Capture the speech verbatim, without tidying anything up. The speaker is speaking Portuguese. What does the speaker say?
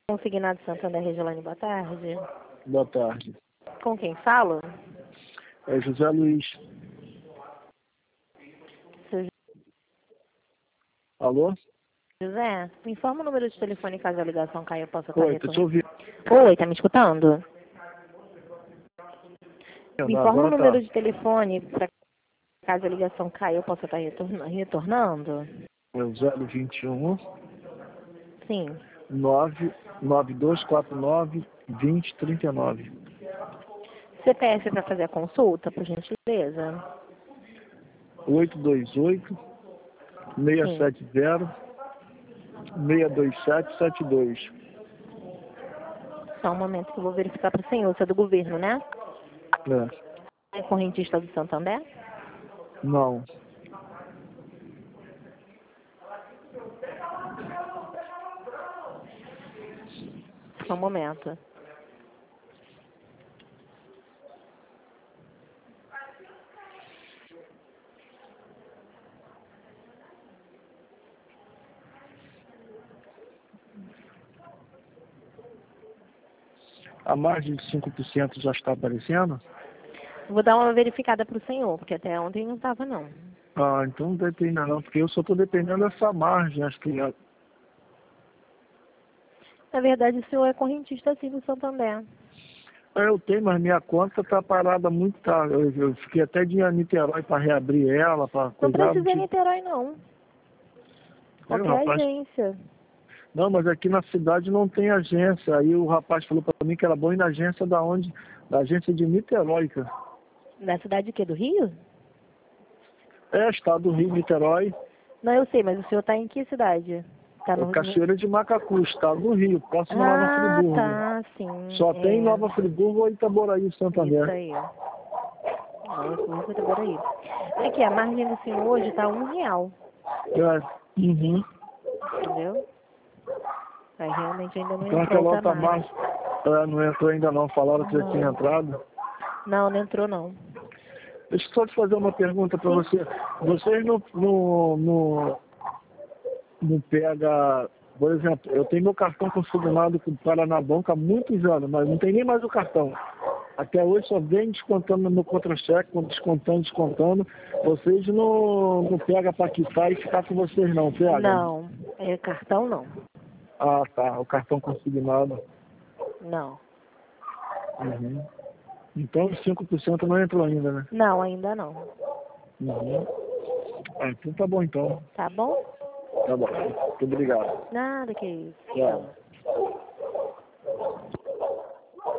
Consignado Santander, Regiolane, boa tarde. Boa tarde. Com quem falo? É José Luiz. Seu Alô? José, me informa o número de telefone caso a ligação caia, eu possa estar Oi, tô te retornando. ouvindo. Oi, tá me escutando? Me informa o Agora número tá. de telefone para caso a ligação caia, eu possa estar retorna- retornando? É o zero vinte e um, Sim. nove nove dois quatro nove, dois zero três nove. C P F para fazer a consulta, por gentileza? oito dois oito, seis Sim. sete zero, seis dois sete sete dois. Só um momento que eu vou verificar para o senhor, você é do governo, né? É. É correntista do Santander? Não. Só um momento. A margem de cinco por cento já está aparecendo? Vou dar uma verificada para o senhor, porque até ontem não estava, não. Ah, então não depende não, porque eu só estou dependendo dessa margem, acho que é. Na verdade, o senhor é correntista sim do Santander. Eu tenho, mas minha conta está parada há muito tarde. Eu, eu fiquei até de ir a Niterói para reabrir ela, para Não cuidar. precisa ir em Niterói, não. Eu, Qualquer rapaz, agência. não, mas aqui na cidade não tem agência. Aí o rapaz falou para mim que era bom ir na agência da onde? Da agência de Niterói, cara. Na cidade aqui do Rio? É, estado do Rio, Niterói. Não, eu sei, mas o senhor está em que cidade? Tá É no... no... Cachoeira de Macacu, estado do Rio, próximo a Nova Ah, Friburgo. tá, sim. Só tem É. Nova Friburgo ou Itaboraí, Santander. Isso aí. Não, eu fui para Itaboraí. Aqui, a margem do senhor hoje está um real. É. Uhum. Entendeu? Aí realmente ainda não Então entrou aquela outra outra margem. margem é, não entrou ainda não. Falaram que já tinha Não. entrado. Não, não entrou não. Deixa eu só te fazer uma pergunta para Sim. você. Vocês não, não, não, não pega, por exemplo, eu tenho meu cartão consignado com o Paraná Banco há muitos anos, mas não tem nem mais o cartão. Até hoje só vem descontando no meu contra-cheque, descontando, descontando. Vocês não, não pegam para quitar e ficar com vocês não, pega? Não. É cartão não. Ah, tá. O cartão consignado. Não. Uhum. Então os cinco por cento não entrou ainda, né? Não, ainda não. Uhum. Ah, então tá bom então. Tá bom? Tá bom. Muito obrigado. Nada que isso. Tchau.